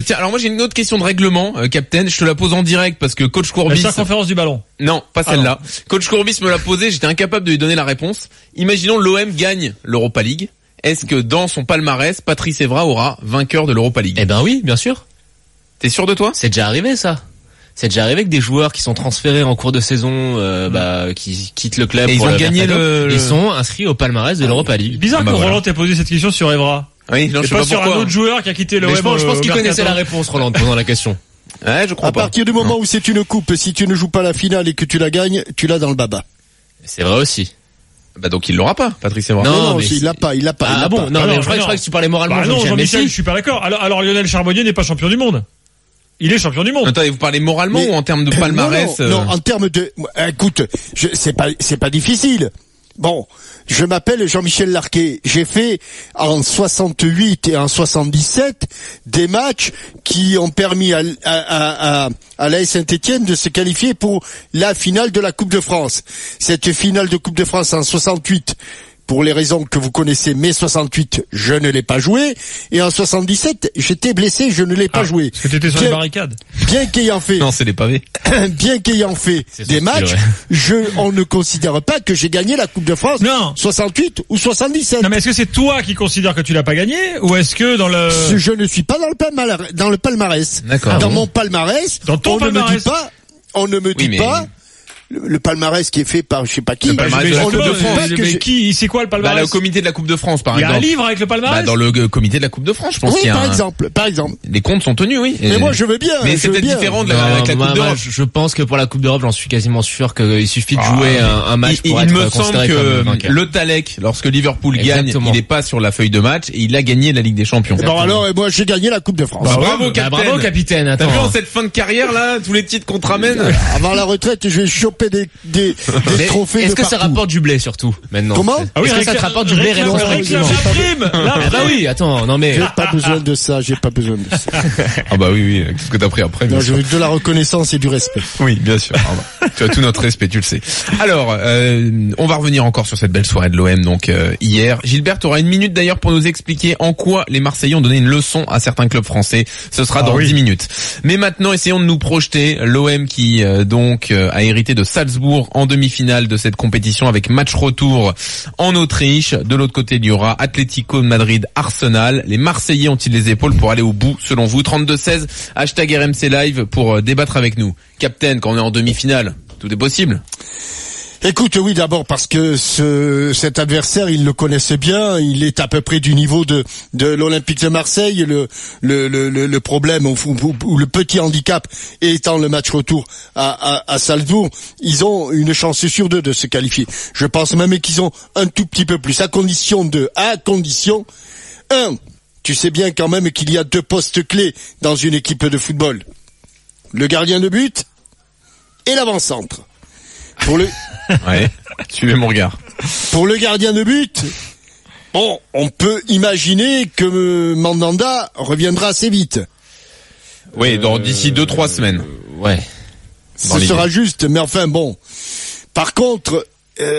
Tiens, alors moi j'ai une autre question de règlement, Captain. Je te la pose en direct parce que coach Courbis. La circonférence du ballon. Non, pas celle-là. Coach Courbis me l'a posée, j'étais incapable de lui donner la réponse. Imaginons l'OM gagne l'Europa League. Est-ce que dans son palmarès, Patrice Evra aura vainqueur de l'Europa League? Eh ben oui, bien sûr. T'es sûr de toi? C'est déjà arrivé ça. C'est déjà arrivé que des joueurs qui sont transférés en cours de saison, qui quittent le club. Et pour ils ont gagné ils sont inscrits au palmarès de l'Europa League. Bizarre que voilà. Roland t'ait posé cette question sur Evra. Oui, non, je sais pas pas sur pourquoi. un autre joueur qui a quitté le Mais OM. je pense qu'il connaissait la réponse, Roland, posant la question. Ouais, je crois À pas. partir du moment où c'est une coupe, si tu ne joues pas la finale et que tu la gagnes, tu l'as dans le baba. C'est vrai aussi. Bah donc il l'aura pas, Patrice Evra. Non, mais il l'a pas. Ah bon, non, mais je crois que tu parlais moralement. Bah non, Jean-Michel, Messi. je suis pas d'accord. Alors Lionel Charbonnier n'est pas champion du monde. Il est champion du monde. Attendez, vous parlez moralement ou en termes de palmarès? Non, en termes de, écoute, c'est pas difficile. Bon, je m'appelle Jean-Michel Larquet. J'ai fait en 68 et en 77 des matchs qui ont permis à l'AS Saint-Étienne de se qualifier pour la finale de la Coupe de France. Cette finale de Coupe de France en 68, pour les raisons que vous connaissez, mai 68, je ne l'ai pas joué. Et en 77, j'étais blessé, je ne l'ai pas joué. Parce que t'étais sur les barricades. Bien qu'ayant fait, Non, c'est les pavés. bien qu'ayant fait des matchs, on ne considère pas que j'ai gagné la Coupe de France. Non. 68 ou 77. Non, mais est-ce que c'est toi qui considères que tu l'as pas gagné, ou est-ce que dans le... Je ne suis pas dans le palmarès. D'accord. Dans mon palmarès, Dans ton palmarès. on ne me dit mais- pas le palmarès qui est fait par je sais pas qui. Le palmarès de la On ne Coupe me de dit France. pas que j'ai- Qui, c'est quoi le Bah palmarès? là, au comité de la Coupe de France, par Il y a un exemple. livre avec le palmarès? Bah dans le comité de la Coupe de France, je pense Oui, qu'il y a par exemple. les comptes sont tenus, oui. Mais moi, je veux bien. Mais je c'est veux peut-être bien. différent de Non, avec la moi, Coupe d'Europe. je pense que pour la Coupe d'Europe, j'en suis quasiment sûr qu'il suffit de jouer un match pour il être me semble considéré comme que vainqueur. le Talek, lorsque Liverpool Exactement. gagne, il n'est pas sur la feuille de match et il a gagné la Ligue des Champions. Bon alors, moi, j'ai gagné la Coupe de France. Bah, bravo, capitaine. Bravo, capitaine. T'as Attends. vu en cette fin de carrière là, tous les titres qu'on te ramène? Avant la retraite, je vais choper des Mais trophées est-ce de que ça partout. rapporte du blé surtout maintenant? Comment Est-ce que ça te rapporte du blé réellement? Réclame la prime! Ah bah oui, attends, non mais. J'ai pas besoin de ça, j'ai pas besoin de ça. Ah bah oui, qu'est-ce que t'as pris après? Non, je veux de la reconnaissance et du respect. Oui, bien sûr. Tu as tout notre respect, tu le sais. Alors, on va revenir encore sur cette belle soirée de l'OM, donc hier. Gilbert, tu auras une minute d'ailleurs pour nous expliquer en quoi les Marseillais ont donné une leçon à certains clubs français. Ce sera dans 10 minutes. Mais maintenant, essayons de nous projeter. L'OM qui a hérité de Salzbourg en demi-finale de cette compétition avec match retour en Autriche. De l'autre côté, il y aura Atlético de Madrid, Arsenal. Les Marseillais ont-ils les épaules pour aller au bout, selon vous? 32-16, hashtag RMC Live pour débattre avec nous. Captain, quand on est en demi-finale, tout est possible. Écoute, oui, d'abord parce que cet adversaire, ils le connaissent bien. Il est à peu près du niveau de l'Olympique de Marseille. Le problème ou le petit handicap étant le match retour à Salzbourg, ils ont une chance sur deux de se qualifier. Je pense même qu'ils ont un tout petit peu plus, à condition, tu sais bien quand même qu'il y a deux postes clés dans une équipe de football. Le gardien de but et l'avant-centre. Ouais, suivez mon regard. Pour le gardien de but, bon, on peut imaginer que Mandanda reviendra assez vite. Oui, d'ici 2-3 semaines. Ouais. Ce sera juste, mais enfin bon. Par contre,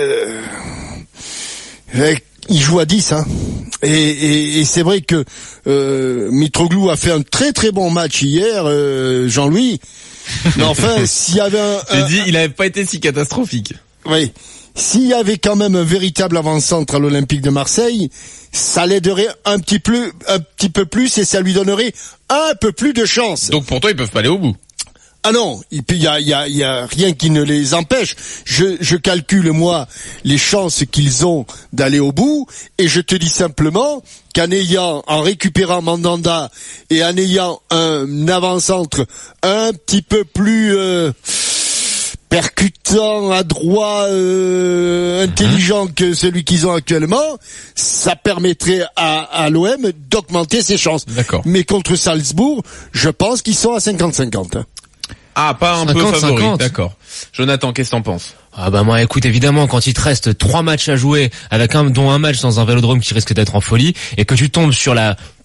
il joue à 10, hein. Et c'est vrai que Mitroglou a fait un très très bon match hier, Jean-Louis. Mais enfin, s'il y avait J'ai dit, il n'avait pas été si catastrophique. Oui. S'il y avait quand même un véritable avant-centre à l'Olympique de Marseille, ça l'aiderait un petit peu plus et ça lui donnerait un peu plus de chance. Donc pour toi, ils peuvent pas aller au bout. Ah non, il y a rien qui ne les empêche. Je calcule moi les chances qu'ils ont d'aller au bout et je te dis simplement en récupérant Mandanda et en ayant un avant-centre un petit peu plus percutant, adroit, intelligent que celui qu'ils ont actuellement, ça permettrait à l'OM d'augmenter ses chances. D'accord. Mais contre Salzbourg, je pense qu'ils sont à 50-50. Ah, pas un 50, peu favori. 50. D'accord. Jonathan, qu'est-ce que t'en penses? Ah bah moi écoute, évidemment quand il te reste 3 matchs à jouer dont un match dans un vélodrome qui risque d'être en folie et que tu tombes sur la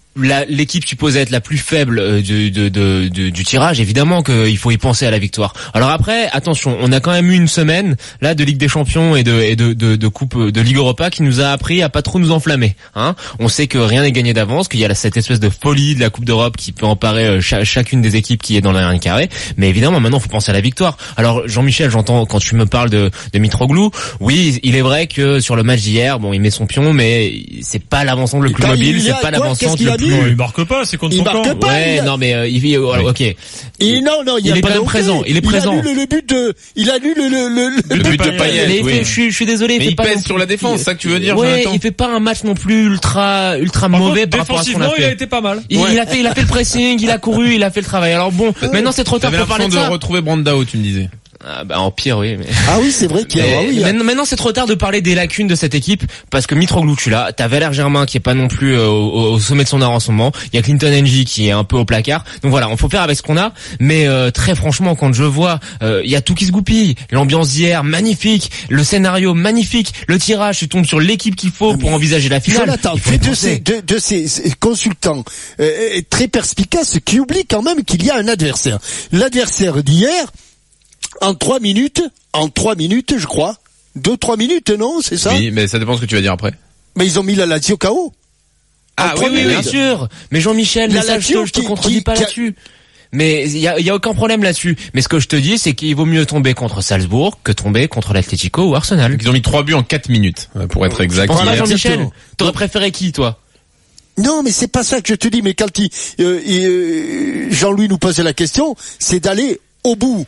l'équipe supposée être la plus faible du tirage, évidemment qu'il faut y penser à la victoire. Alors après, attention, on a quand même eu une semaine là de Ligue des Champions et de Coupe de Ligue Europa qui nous a appris à pas trop nous enflammer. Hein, on sait que rien n'est gagné d'avance, qu'il y a cette espèce de folie de la Coupe d'Europe qui peut emparer chacune des équipes qui est dans le dernier carré. Mais évidemment, maintenant, faut penser à la victoire. Alors Jean-Michel, j'entends quand tu me parles de Mitroglou, oui, il est vrai que sur le match d'hier, bon, il met son pion, mais c'est pas l'avant-centre le plus mobile, c'est pas l'avant-centre le plus. Non, il marque pas, c'est contre son camp. Pas, ouais, non mais ok. Il est quand même présent, il est présent. Il annule le but de Payet. Oui. Je suis désolé, mais il pas pèse sur la défense, c'est ça que tu veux dire, ouais, Jonathan. il fait pas un match non plus ultra mauvais par rapport à ce qu'on a fait. Défensivement, il a été pas mal. Il a fait le pressing, il a couru, il a fait le travail. Alors bon, maintenant c'est trop tard pour parler de ça. De retrouver Brandao, tu me disais. Ah bah en pire, oui. Mais... Ah oui, c'est vrai qu'il y a. Maintenant c'est trop tard de parler des lacunes de cette équipe parce que Mitroglou tu l'as, t'as Valère Germain qui est pas non plus au sommet de son art en ce moment, il y a Clinton NG qui est un peu au placard. Donc voilà, on faut faire avec ce qu'on a. Mais très franchement, quand je vois, il y a tout qui se goupille. L'ambiance d'hier magnifique, le scénario magnifique, le tirage, tu tombes sur l'équipe qu'il faut pour envisager la finale. Jonathan, de ces consultants très perspicaces qui oublient quand même qu'il y a un adversaire. L'adversaire d'hier. En 3 minutes, je crois. 2-3 minutes, non, c'est ça? Oui, mais ça dépend ce que tu vas dire après. Mais ils ont mis la Lazio KO. Ah oui, bien sûr. Mais Jean-Michel, la Lazio, je te contredis pas là-dessus. Mais il y a aucun problème là-dessus. Mais ce que je te dis, c'est qu'il vaut mieux tomber contre Salzbourg que tomber contre l'Atlético ou Arsenal. Ils ont mis 3 buts en 4 minutes, pour être exact. Je pense pas, Jean-Michel. T'aurais préféré qui, toi? Non, mais c'est pas ça que je te dis. Mais quand Jean-Louis nous posait la question, c'est d'aller au bout,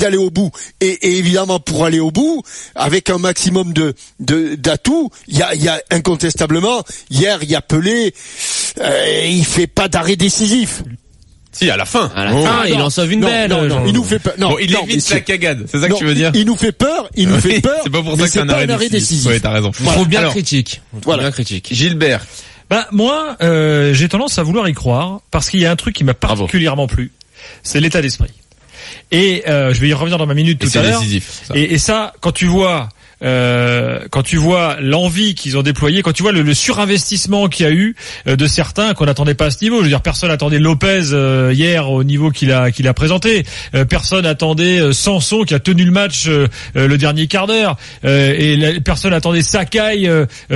et évidemment pour aller au bout avec un maximum d'atouts, il y a incontestablement hier il y a Pelé, il fait pas d'arrêt décisif. Si, à la fin. Il en sauve une belle. Non, il nous fait peur. Non, il évite la cagade. C'est ça que tu veux dire? Il nous fait peur. C'est pas pour ça que c'est un arrêt décisif. Ouais, t'as raison. Faut bien critique. Voilà. Gilbert. Moi, j'ai tendance à vouloir y croire parce qu'il y a un truc qui m'a particulièrement plu. C'est l'état d'esprit. Et je vais y revenir dans ma minute tout à l'heure. Décisif, ça. Et ça, quand tu vois l'envie qu'ils ont déployée, quand tu vois le surinvestissement qu'il y a eu de certains qu'on n'attendait pas à ce niveau. Je veux dire, personne n'attendait Lopez hier au niveau qu'il a présenté. Personne n'attendait Sanson qui a tenu le match le dernier quart d'heure. Personne n'attendait Sakai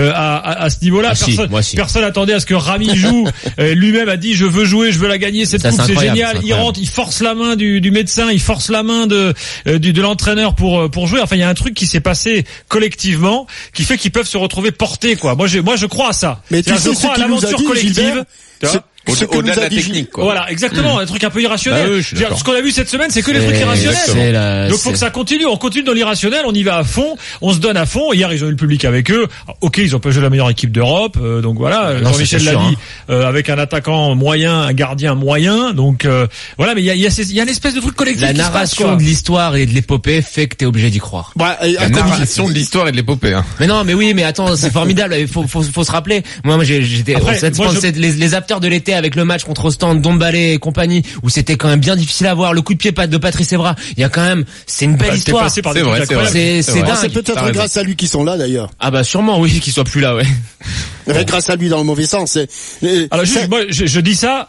à ce niveau-là. Personne n'attendait à ce que Rami joue. Lui-même a dit je veux jouer, je veux la gagner cette coupe, c'est génial. Il rentre, il force la main du médecin, il force la main de l'entraîneur pour jouer. Enfin, il y a un truc qui s'est passé collectivement qui fait qu'ils peuvent se retrouver portés, quoi. Moi je crois à ça. Mais tu sais, je crois à l'aventure collective. Au-delà de la technique, quoi. Voilà, exactement, un truc un peu irrationnel. Ah oui, ce qu'on a vu cette semaine, c'est que les trucs irrationnels. Donc faut que ça continue, on continue dans l'irrationnel, on y va à fond, on se donne à fond. Hier, ils ont eu le public avec eux. OK, ils ont pas joué la meilleure équipe d'Europe, donc voilà, Jean-Michel l'a dit, avec un attaquant moyen, un gardien moyen, donc voilà, mais il y a une espèce de truc collectif. La narration de l'histoire et de l'épopée fait que t'es obligé d'y croire. La narration de l'histoire et de l'épopée, hein. Mais non, mais oui, mais attends, c'est formidable, il faut se rappeler. Moi j'étais les acteurs de l'été avec le match contre Ostende, Dombalé et compagnie, où c'était quand même bien difficile à voir, le coup de pied de Patrice Evra, il y a quand même, c'est une belle histoire. C'est vrai. C'est dingue. C'est peut-être grâce à lui qu'ils sont là d'ailleurs. Ah bah sûrement, oui, qu'ils soient plus là, ouais. Grâce à lui dans le mauvais sens. Alors juste, moi, je dis ça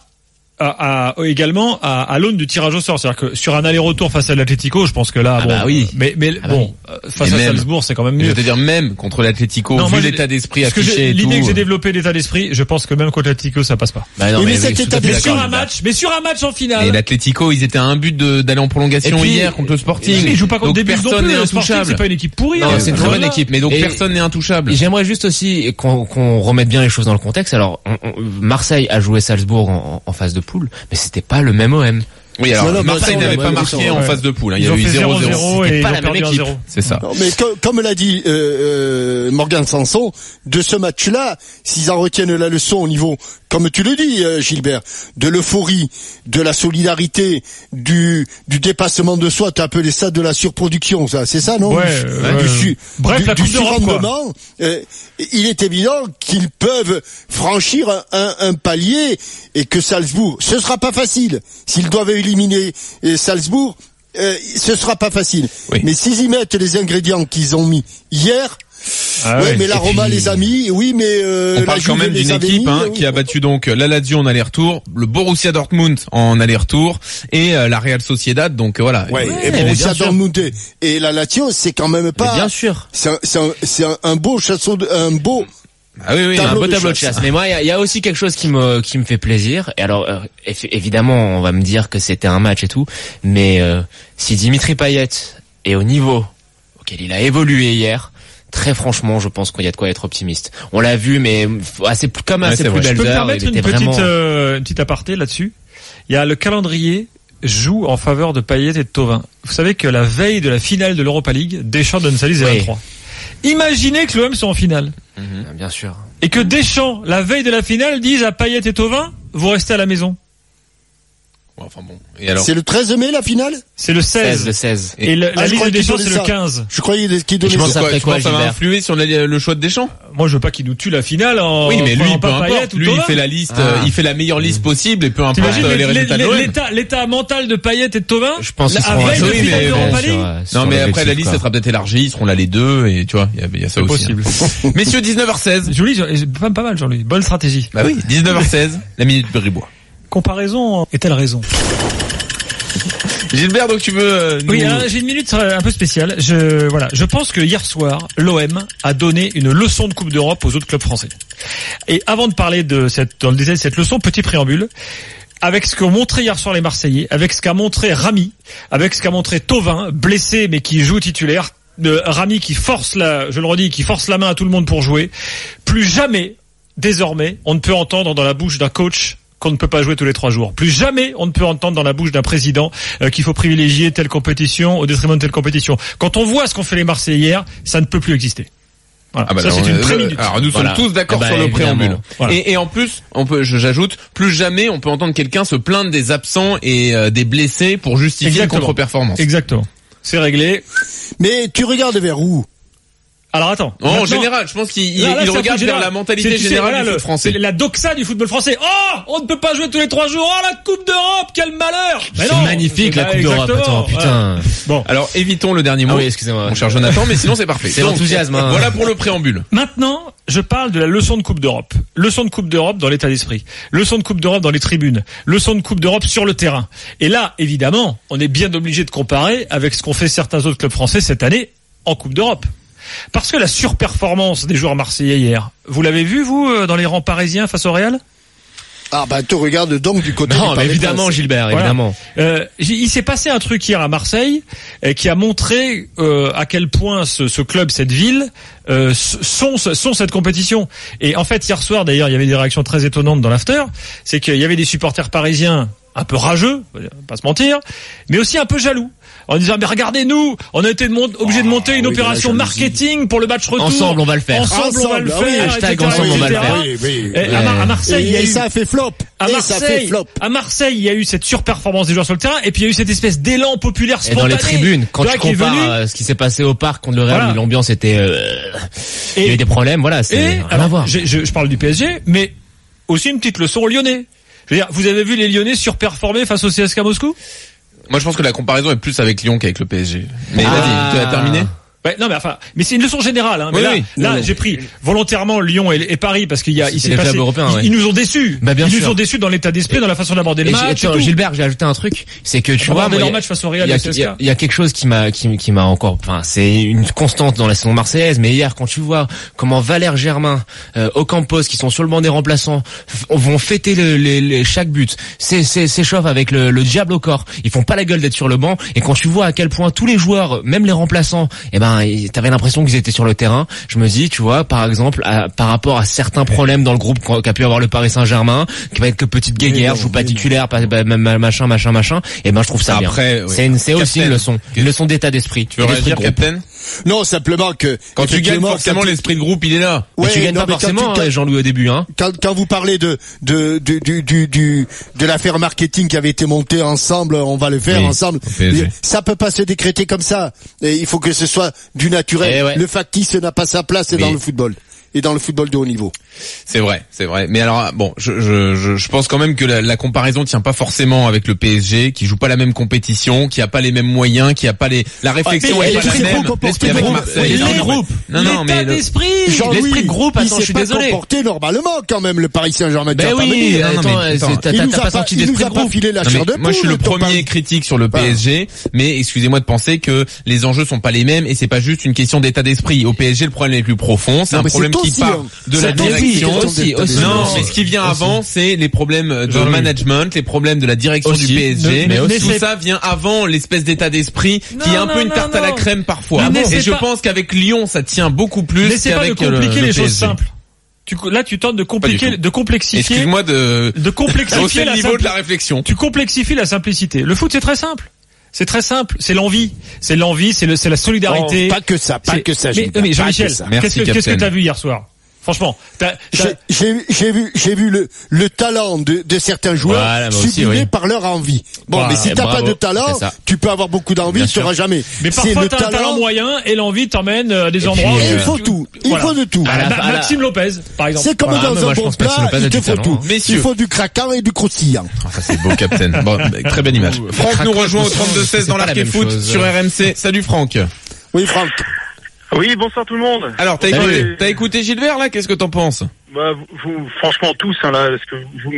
également à l'aune du tirage au sort, c'est-à-dire que sur un aller-retour face à l'Atlético, je pense que là, face à Salzbourg, c'est quand même mieux. Je veux te dire, même contre l'Atlético, vu l'état d'esprit affiché et tout. L'idée que j'ai développé l'état d'esprit, je pense que même contre l'Atlético, ça passe pas. Mais cet état d'esprit, mais sur un match en finale. Et l'Atlético, ils étaient à un but d'aller en prolongation hier contre le Sporting. Ils jouent pas contre des buts non plus. Le Sporting, c'est pas une équipe pourrie. Non, c'est une très bonne équipe, mais donc personne n'est intouchable. Et j'aimerais juste aussi qu'on remette bien les choses dans le contexte. Alors, Marseille a joué Salzbourg en phase de poule, mais c'était pas le même OM. Oui, alors Marseille n'avait pas marqué en phase de poule. Il y a eu 0-0. C'était pas la même équipe. C'est ça. Non, mais comme l'a dit Morgan Sanson, de ce match-là, s'ils en retiennent la leçon au niveau, comme tu le dis, Gilbert, de l'euphorie, de la solidarité, du dépassement de soi, t'as appelé ça de la surproduction, ça, c'est ça, non? Du surrendement. Il est évident qu'ils peuvent franchir un palier et que Salzbourg, ce sera pas facile. S'ils doivent éliminer Salzbourg, ce sera pas facile. Oui. Mais s'ils y mettent les ingrédients qu'ils ont mis hier, Ah ouais, ouais. mais la Roma les a mis, oui, mais On la parle quand Juve même les d'une avait équipe mis, oui. qui a battu donc la Lazio en aller-retour, le Borussia Dortmund en aller-retour et la Real Sociedad. Donc voilà. Ouais, Ouais, et mais Borussia bien sûr. Dortmund et la Lazio, c'est quand même Mais pas. bien sûr. C'est un beau un beau. Ah oui, oui. C'est un Tableau beau de tableau de chasse. chasse. Mais moi, il y a aussi quelque chose qui me fait plaisir. Et alors, évidemment, on va me dire que c'était un match et tout. Mais si Dimitri Payet est au niveau auquel il a évolué hier, très franchement, je pense qu'il y a de quoi être optimiste. On l'a vu, mais assez comme Ouais, assez c'est plus vrai. Je peux belles me heures. permettre Il une était vraiment. petite aparté là-dessus. Il y a le calendrier joue en faveur de Payet et de Thauvin. Vous savez que la veille de la finale de l'Europa League, Deschamps donne sa liste des Oui. 23. Imaginez que l'OM soit en finale. Bien sûr. Et que Deschamps, la veille de la finale, dise à Payet et Thauvin, vous restez à la maison. Ouais, enfin bon. Et alors C'est le 13 mai la finale. C'est le 16. Le 16. Et la je liste de croyais qu'il Deschamps, donnait c'est le ça. 15. Je croyais qu'il donnait Je pense ça. après tu penses que ça va Gilbert influer sur le choix de Deschamps? Moi, je veux pas qu'il nous tue la finale en Oui, mais lui, prenant peu pas Payet importe. ou Lui, il Thauvin. fait la liste, Ah. il fait la meilleure liste possible et peu importe T'imagines les résultats de l'OM. l'état mental de Payet et de Thauvin? Je pense qu'ils à seront veille de oui, finale mais d'Europa bon, League. Non, mais après la liste, ça sera peut-être élargie, ils seront là les deux et tu vois, il y a ça C'est aussi. possible. hein. Messieurs, 19h16. Joli, pas mal, Jean-Louis. Bonne stratégie. Bah oui, 19h16, la minute Bribois. Comparaison est-elle raison? Gilbert, donc tu veux nous... Oui, j'ai une minute un peu spéciale. Je pense que hier soir, l'OM a donné une leçon de Coupe d'Europe aux autres clubs français. Et avant de parler dans le détail de cette leçon, petit préambule. Avec ce qu'ont montré hier soir les Marseillais, avec ce qu'a montré Rami, avec ce qu'a montré Thauvin, blessé mais qui joue titulaire, Rami qui force qui force la main à tout le monde pour jouer. Plus jamais, désormais, on ne peut entendre dans la bouche d'un coach qu'on ne peut pas jouer tous les 3 jours. Plus jamais on ne peut entendre dans la bouche d'un président qu'il faut privilégier telle compétition au détriment de telle compétition. Quand on voit ce qu'ont fait les Marseillais hier, ça ne peut plus exister. Voilà. Ah bah ça non, c'est une pré-minute. Alors nous Voilà. sommes tous d'accord Ah bah, sur le évidemment. préambule. Voilà. Et en plus, j'ajoute, plus jamais on peut entendre quelqu'un se plaindre des absents et des blessés pour justifier Exactement. une contre-performance. Exactement. C'est réglé. Mais tu regardes vers où? Alors attends. En Maintenant- général, je pense qu'il Là, il c'est un regarde foot vers général. la mentalité C'est- tu sais, générale voilà, du foot français. C'est la doxa du football français. Oh, on ne peut pas jouer tous les 3 jours. Oh, la Coupe d'Europe, quel malheur. Mais C'est non. magnifique la Bah, Coupe d'Europe. exactement. Attends, putain. Bon. Alors évitons le dernier mot, Ah oui, excusez-moi. mon cher Jonathan, mais sinon c'est parfait. C'est Donc, l'enthousiasme, hein. Voilà pour le préambule. Maintenant, je parle de la leçon de Coupe d'Europe. Leçon de Coupe d'Europe dans l'état d'esprit. Leçon de Coupe d'Europe dans les tribunes. Leçon de Coupe d'Europe sur le terrain. Et là, évidemment, on est bien obligé de comparer avec ce qu'ont fait certains autres clubs français cette année en Coupe d'Europe. Parce que la surperformance des joueurs marseillais hier, vous l'avez vu, vous, dans les rangs parisiens face au Real? Ah bah tu regardes donc du côté Non, du mais Parc des évidemment, Princes. Gilbert, Voilà. évidemment. Il s'est passé un truc hier à Marseille qui a montré à quel point ce club, cette ville, sont cette compétition. Et en fait, hier soir, d'ailleurs, il y avait des réactions très étonnantes dans l'after. C'est qu'il y avait des supporters parisiens un peu rageux, on va pas se mentir, mais aussi un peu jaloux. En disant, mais regardez-nous, on a été obligé de monter une oui, opération de la jalousie. marketing pour le match retour. Ensemble, on va le faire. Ensemble, on va le Ensemble, ah oui, faire. hashtag etc., ensemble, on va le etc. faire. Oui, oui. Et à Marseille, il y a Et eu... ça a fait flop. À Et ça a fait flop. Marseille, il y a eu cette surperformance des joueurs sur le terrain, et puis il y a eu cette espèce d'élan populaire Et spontané. dans les tribunes, quand Tu tu vois, qui est compares venu. ce qui s'est passé au parc contre le Real, Voilà. l'ambiance était, il y a eu des problèmes, voilà, c'est Et rien à alors, voir. je parle du PSG, mais aussi une petite leçon aux Lyonnais. Je veux dire, vous avez vu les Lyonnais surperformer face au CSKA Moscou? Moi je pense que la comparaison est plus avec Lyon qu'avec le PSG. Mais Ah. vas-y, tu as terminé? Ouais, non, mais c'est une leçon générale. Hein. Mais Oui, là, oui. j'ai pris volontairement Lyon et Paris parce qu'il C'est s'est les passé. clubs européens, ouais. Ils nous ont déçus. Bah, bien ils nous sûr. ont déçus dans l'état d'esprit, dans la façon d'aborder le Et match. attends, et tout. Gilbert, j'ai ajouté un truc, c'est que tu vois, Aborder moi, leur il y a- match face au Real il y a- et au CSKA. il y a quelque chose qui m'a encore, enfin, c'est une constante dans la saison marseillaise, mais hier, quand tu vois comment Valère Germain, Ocampos, qui sont sur le banc des remplaçants, vont fêter chaque but, s'échauffent avec le diable au corps, ils font pas la gueule d'être sur le banc, et quand tu vois à quel point tous les joueurs, même les remplaçants, t'avais l'impression qu'ils étaient sur le terrain, je me dis, tu vois, par exemple, par rapport à certains problèmes dans le groupe qu'a pu avoir le Paris Saint-Germain, qui va être que petite guéguerre, joue pas titulaire, machin, et je trouve ça Après, bien. oui. C'est aussi Captain. une leçon d'état d'esprit. Tu veux réagir, Captain? Non, simplement que Quand tu gagnes, effectivement, forcément quand- l'esprit de groupe il est là. Mais tu Ouais, gagnes non, pas mais quand forcément, tu- Jean-Louis, au début, hein. quand vous parlez de l'affaire marketing qui avait été montée ensemble, on va le faire Oui, ensemble. au PSG. Ça peut pas se décréter comme ça. Et il faut que ce soit du naturel. Eh ouais. Le factice n'a pas sa place dans le football. et dans le football de haut niveau. C'est vrai. Mais alors, bon, je pense quand même que la comparaison tient pas forcément avec le PSG, qui joue pas la même compétition, qui a pas les mêmes moyens, qui a pas la réflexion est pas la même. L'esprit de groupe. L'état d'esprit. L'esprit de groupe, attends, je suis désolé. Il s'est pas comporté normalement quand même, le Paris Saint-Germain. Ben oui, t'as pas senti d'esprit de groupe. Filé la chair de poule. Moi, je suis le premier critique sur le PSG, mais excusez-moi de penser que les enjeux sont pas les mêmes et c'est pas juste une question d'état d'esprit. Au PSG, le problème est plus profond. C'est un problème qui part de la direction. Non, mais ce qui vient avant, c'est les problèmes de management, les problèmes de la direction du PSG. Tout ça vient avant l'espèce d'état d'esprit qui est un peu une tarte à la crème parfois. Et je pense qu'avec Lyon, ça tient beaucoup plus qu'avec le PSG. N'essaie pas de compliquer les choses simples. Là, tu tentes de compliquer, de complexifier. Excuse-moi de complexifier le niveau de la réflexion. Tu complexifies la simplicité. Le foot, c'est très simple. C'est très simple. C'est l'envie. C'est la solidarité. Pas que ça. Mais Jean-Michel, qu'est-ce que t'as vu hier soir? Franchement, j'ai vu le talent de certains joueurs sublimé par leur envie. Bon, mais si t'as pas de talent, tu peux avoir beaucoup d'envie, tu n'auras jamais. Mais parfois t'as un talent moyen et l'envie t'emmène à des endroits. Il faut tout. Il faut de tout. Maxime Lopez, par exemple. C'est comme dans un bon plat, il te faut tout. Messieurs. Il faut du craquant et du croustillant. Ça c'est beau, Captain. Bon, très belle image. Franck nous rejoint au 32-16 dans l'Arcade Foot sur RMC. Salut Franck. Oui, Franck. Oui, bonsoir tout le monde. Alors, t'as écouté Gilbert, là? Qu'est-ce que t'en penses? Bah, vous, franchement, tous, hein, là, parce que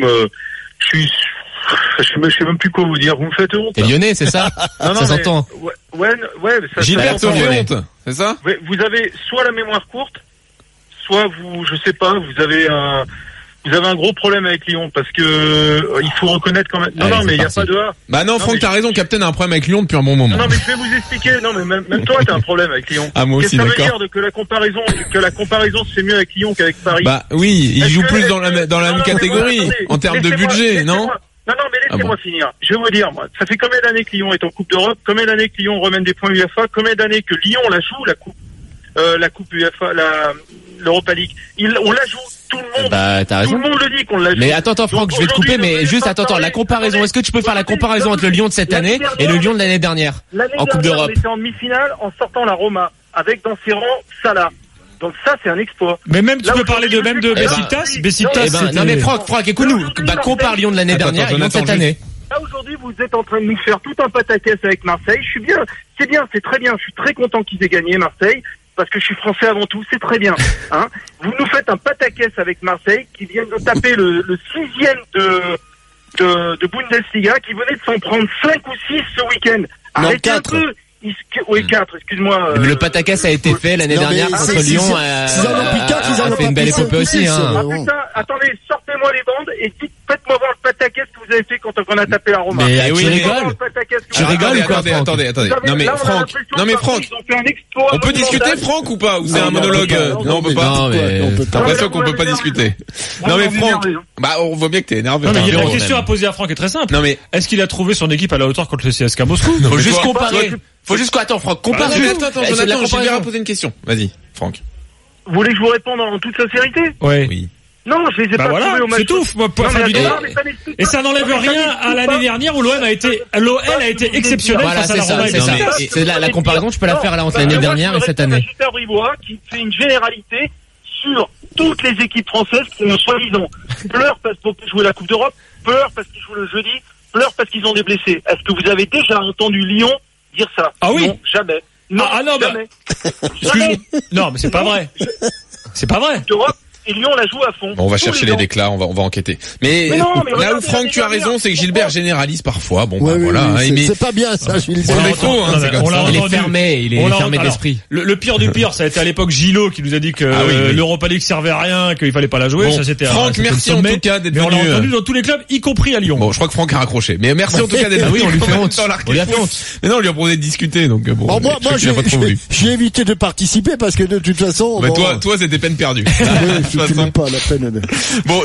je sais même plus quoi vous dire. Vous me faites honte. T'es lyonnais, c'est ça? Non, ça s'entend. Ouais, ça Gilbert te fait honte, c'est ça? Ouais, vous avez soit la mémoire courte, soit je sais pas, vous avez un gros problème avec Lyon parce que il faut reconnaître quand même. Non, mais il y a pas de A. Bah non, Franck, t'as raison. Captain a un problème avec Lyon depuis un bon moment. Non, mais je vais vous expliquer. Non, mais même toi, t'as un problème avec Lyon. Ah, moi aussi, d'accord. d'accord. Qu'est-ce que ça veut dire que la comparaison se fait mieux avec Lyon qu'avec Paris? Bah oui, ils jouent plus dans la même catégorie en termes de budget, non? Non, mais laissez-moi finir. Je vais vous dire, moi, ça fait combien d'années que Lyon est en Coupe d'Europe? Combien d'années que Lyon remène des points UEFA? Combien d'années que Lyon la joue, la coupe UEFA, l'Europa League? On la joue. Tout le monde. Bah, t'as raison. Tout le monde le dit qu'on l'a joue. Mais attends, Franck, je vais te couper, mais juste, attends, la comparaison. Est-ce que tu peux faire la comparaison entre le Lyon de cette année et le Lyon de l'année dernière en Coupe d'Europe? On était en demi-finale en sortant la Roma avec dans ses rangs Salah. Donc ça, c'est un exploit. Mais même tu peux parler de Besiktas. Non mais Franck, écoute-nous. Bah, compare Lyon de l'année dernière et Lyon de cette année. Là, aujourd'hui, vous êtes en train de nous faire tout un pataquès avec Marseille. C'est très bien. Je suis très content qu'ils aient gagné Marseille. Parce que je suis français avant tout, c'est très bien. Hein. Vous nous faites un pataquès avec Marseille, qui vient de taper le 6e de Bundesliga, qui venait de s'en prendre 5 ou 6 ce week-end. Arrêtez un peu. Oui, 4, excuse-moi. Mais le pataquès a été fait l'année dernière contre Lyon. Ils en ont pris 4, ils en ont fait une belle épopée aussi. Ah putain, attendez, sortez-moi les bandes et faites-moi voir le pataquès que vous avez fait quand on a tapé la Roma. Mais tu rigoles. Tu rigoles ou quoi, Attendez. Non mais Franck, on peut discuter Franck ou pas? Ou c'est un monologue? Non, on peut pas. Non mais t'as l'impression qu'on peut pas discuter. Non mais Franck, bah on voit bien que t'es énervé. Non mais la question à poser à Franck est très simple. Non mais est-ce qu'il a trouvé son équipe à la hauteur contre le CSKA Moscou? Faut juste comparer. Attends, Franck, compare juste. Attends, Gilbert a posé une question. Vas-y, Franck. Vous voulez que je vous réponde en toute sincérité? Oui. Non, je les ai pas trouvés au match. C'est tout. Et ça n'enlève rien à l'année dernière où l'OL a été exceptionnel face à la Roma. C'est la comparaison, tu peux la faire là entre l'année dernière et cette année. Super Bribois qui fait une généralité sur toutes les équipes françaises qui ont soi-disant pleurent parce qu'ils jouent la Coupe d'Europe, pleurent parce qu'ils jouent le jeudi, pleurent parce qu'ils ont des blessés. Est-ce que vous avez déjà entendu Lyon dire ça? Ah oui. Non, jamais. Non, jamais. Jamais. Non, mais c'est pas vrai. C'est pas vrai. D'Europe et Lyon la joue à fond. Bon, on va chercher les déclats, on va enquêter. Mais là où Franck, tu as raison, c'est que Gilbert généralise parfois. Bon, voilà. C'est pas bien ça, Gilbert. Il est fermé d'esprit. Le pire du pire, ça a été à l'époque Gillot qui nous a dit que l'Europa League servait à rien, qu'il fallait pas la jouer. Ça c'était. Franck, merci en tout cas d'être venu. On l'a entendu dans tous les clubs, y compris à Lyon. Bon, je crois que Franck a raccroché. Mais merci en tout cas d'être venu. On lui fait honte. Mais non, on lui a proposé de discuter, donc bon. Moi, j'ai évité de participer parce que de toute façon. Mais toi, c'était peine perdue. Je ne pas la peine. Bon,